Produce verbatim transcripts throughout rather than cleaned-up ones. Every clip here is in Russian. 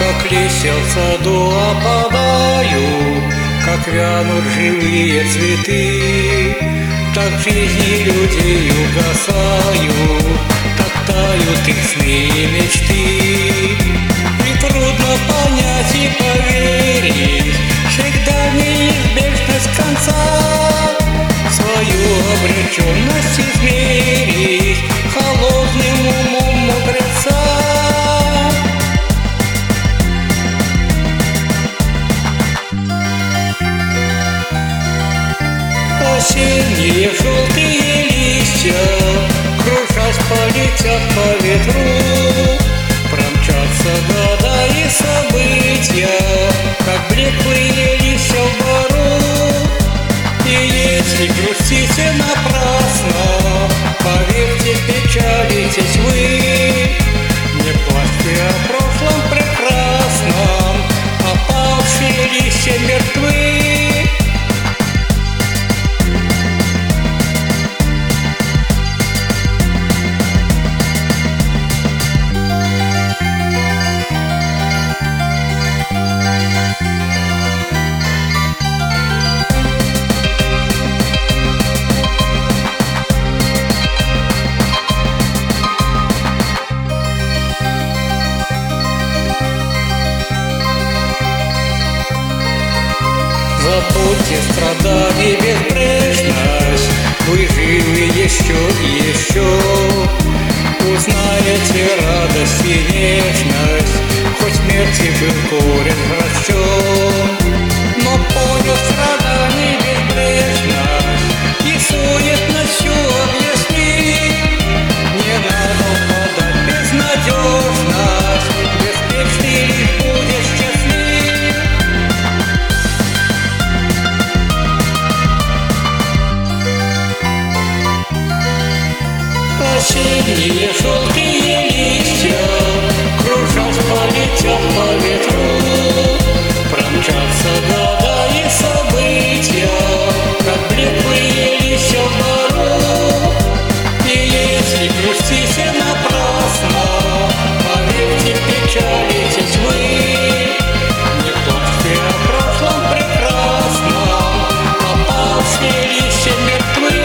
как листья в саду опадают, как вянут живые цветы, так в жизни людей угасают, так тают их сны и мечты. И трудно понять и поверить, всегда неизбежность конца, свою обреченность измерить холодным умом мудреца. Осенние желтые листья, кружась, полетят по ветру, промчатся года и события, как блеклые листья в бору. И если грустите напрасно, поверьте, печалитесь вы, не плачьте о прошлом прекрасном, опавшие листья мертвы. Забудьте страдания и безбрежность, вы живы еще и еще. Узнаете радость и нежность, хоть смерти был корень прощен. Но понял страдания и безбрежность, и суетностью объяснить. Не надо впадать в безнадежность, беспечный лишь будешь счастлив. Осенние желтые листья, кружась, полетят по ветру, промчатся года и события, как блеклые листья в бору. И если грустите напрасно, поверьте, печалитесь вы, не плачьте о прошлом прекрасном, опавшие листья мертвы.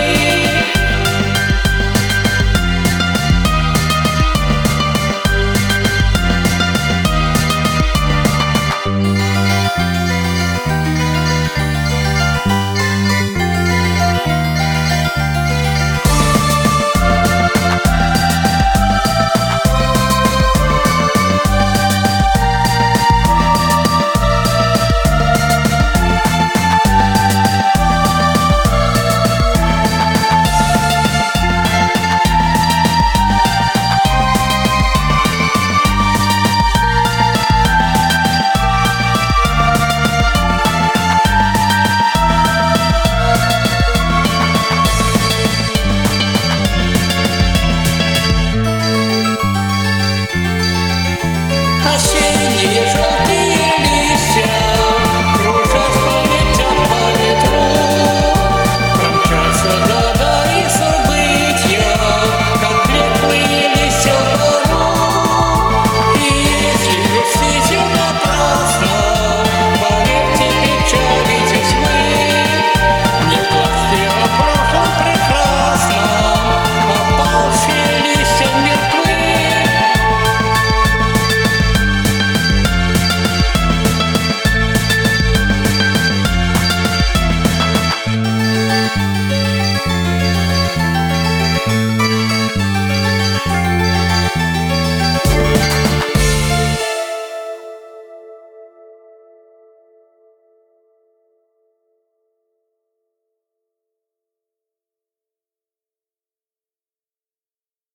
Осенние